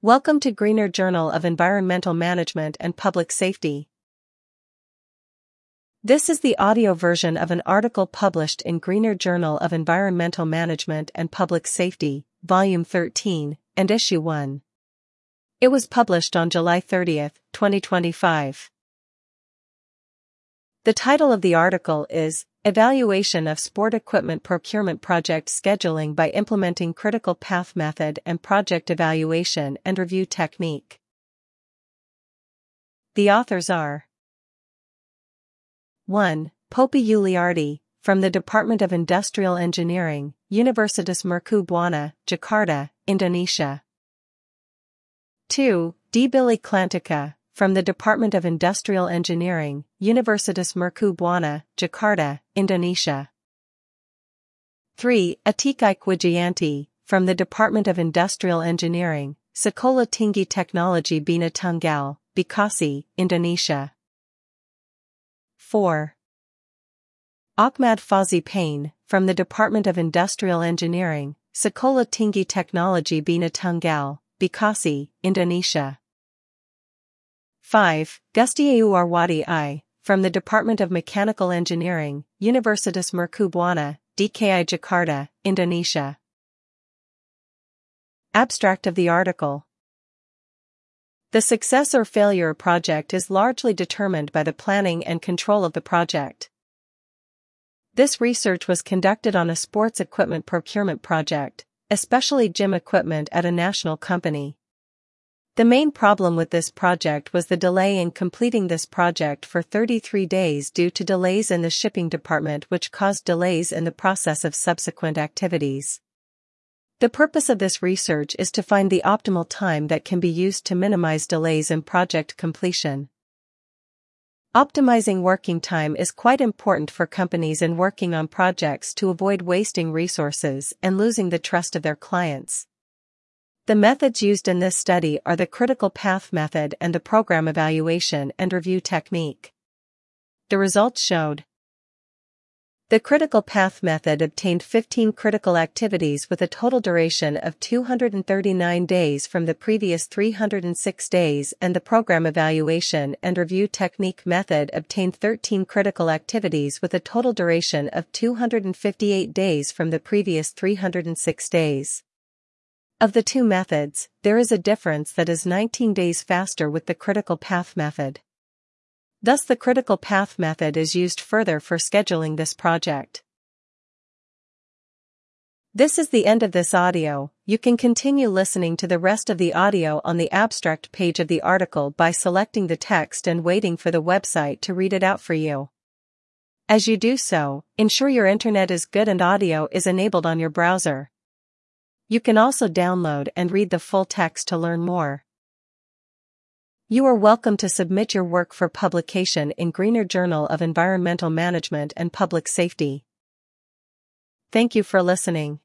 Welcome to Greener Journal of Environmental Management and Public Safety. This is the audio version of an article published in Greener Journal of Environmental Management and Public Safety, Volume 13, and Issue 1. It was published on July 30, 2025. The title of the article is Evaluation of Sport Equipment Procurement Project Scheduling by Implementing Critical Path Method and Project Evaluation and Review Technique. The authors are 1. Poppy Yuliardi, from the Department of Industrial Engineering, Universitas Mercu Buana, Jakarta, Indonesia. 2. D. Billy Klantica, from the Department of Industrial Engineering, Universitas Mercu Buana, Jakarta, Indonesia. 3. Atikai Wijayanti, from the Department of Industrial Engineering, Sekolah Tinggi Teknologi Bina Tunggal, Bekasi, Indonesia. 4. Ahmad Fauzi Payne, from the Department of Industrial Engineering, Sekolah Tinggi Teknologi Bina Tunggal, Bekasi, Indonesia. 5. Gustiau Arwadi I, from the Department of Mechanical Engineering, Universitas Mercu Buana, DKI Jakarta, Indonesia. Abstract of the article. The success or failure of a project is largely determined by the planning and control of the project. This research was conducted on a sports equipment procurement project, especially gym equipment at a national company. The main problem with this project was the delay in completing this project for 33 days due to delays in the shipping department, which caused delays in the process of subsequent activities. The purpose of this research is to find the optimal time that can be used to minimize delays in project completion. Optimizing working time is quite important for companies in working on projects to avoid wasting resources and losing the trust of their clients. The methods used in this study are the critical path method and the program evaluation and review technique. The results showed the critical path method obtained 15 critical activities with a total duration of 239 days from the previous 306 days, and the program evaluation and review technique method obtained 13 critical activities with a total duration of 258 days from the previous 306 days. Of the two methods, there is a difference that is 19 days faster with the critical path method. Thus the critical path method is used further for scheduling this project. This is the end of this audio. You can continue listening to the rest of the audio on the abstract page of the article by selecting the text and waiting for the website to read it out for you. As you do so, ensure your internet is good and audio is enabled on your browser. You can also download and read the full text to learn more. You are welcome to submit your work for publication in Greener Journal of Environmental Management and Public Safety. Thank you for listening.